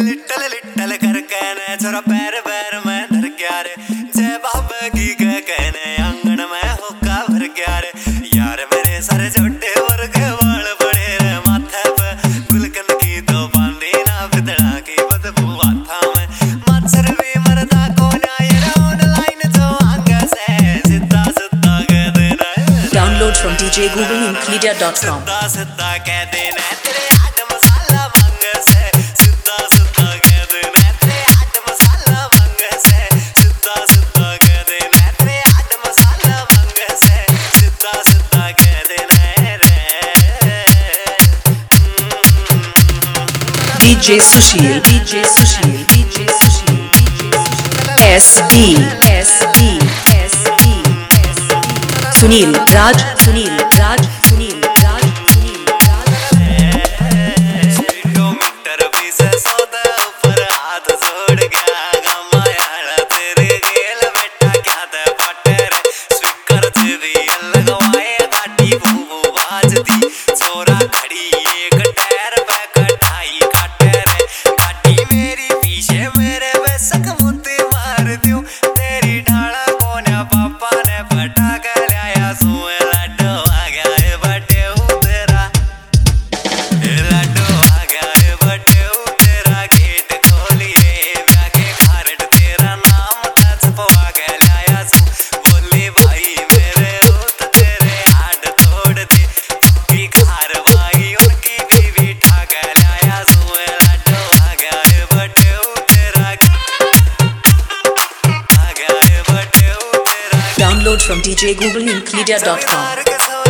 little little कर कहने छोरा पैर पैर में धर गया रे जय बाबा की कह कहने आंगन में होका भर गया रे यार मेरे सारे छोटे और के बाल बड़े रे माथे पे गुलकंद की तो बांधी ना बिदड़ा की बदबू आता में मच्छर भी मरदा को ना ये ऑनलाइन जो आंग से सीधा सीधा कह देना Download from djgooglemedia.com सीधा सीधा कह देना तेरे आट मसाला भंग से सीधा सीधा कह देना तेरे आट मसाला भंग से सीधा सीधा कह देना तेरे आट मसाला भंग से सीधा सीधा कह देना रे DJ Sushil SD Sunil Raj speedometer भी से सौदा ऊपर हाथ जोड़ गया गमा यार तेरे गेल बेटा क्या दे पाटे रे स्पीकर से भी लगवाए गाड़ी बूबू बाजती चोरा खड़ी एक टायर पे कटाई काटे रे गाड़ी मेरी पीछे मेरे बेसक मुत्ती मार दूं तेरी डाला कोन्या पापा ने पटा कर लाया सुए लड्डू आ गया है बटे तेरा लड्डू आ गया है बटे तेरा गेट खोलिए ब्याह के खारट तेरा नाम छपवा के लाया सू बोली भाई मेरे होत तेरे हाड तोड़ दे पक्की खार भाई उनकी बीवी ठा के लाया सू लड्डू आ गया है बटे तेरा आ गया है बटे तेरा Download from djgooglemedia.com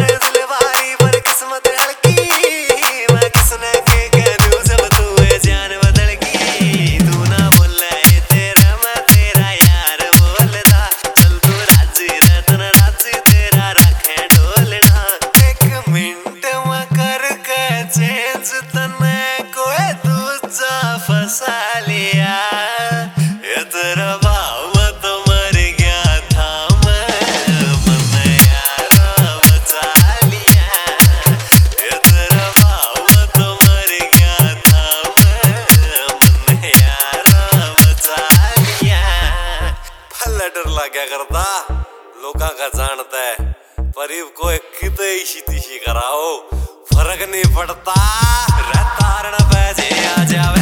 फसा लिया ये तेरा भाव तो मर गया था मैं यारा बचा लिया ये तेरा भाव तो मर गया था मैं यारा बचा लिया भला डर लगा करता लोका का जानता है पर को कितने इसी तिशी कराओ फर्क नहीं पड़ता रहता रण पे आ जावे